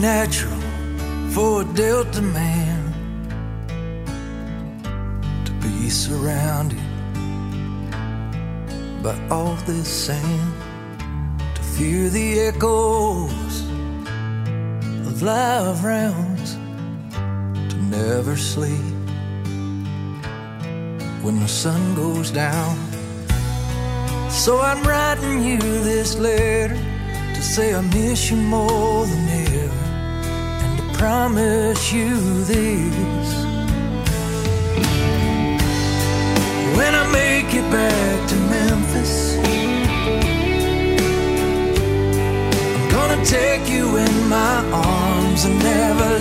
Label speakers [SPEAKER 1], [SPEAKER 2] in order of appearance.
[SPEAKER 1] natural for a Delta man to be surrounded by all this sand, to fear the echoes of live rounds, to never sleep when the sun goes down. So I'm writing you this letter to say I miss you more than ever, and to promise you this: when I make it back to Memphis, I'm gonna take you in my arms and never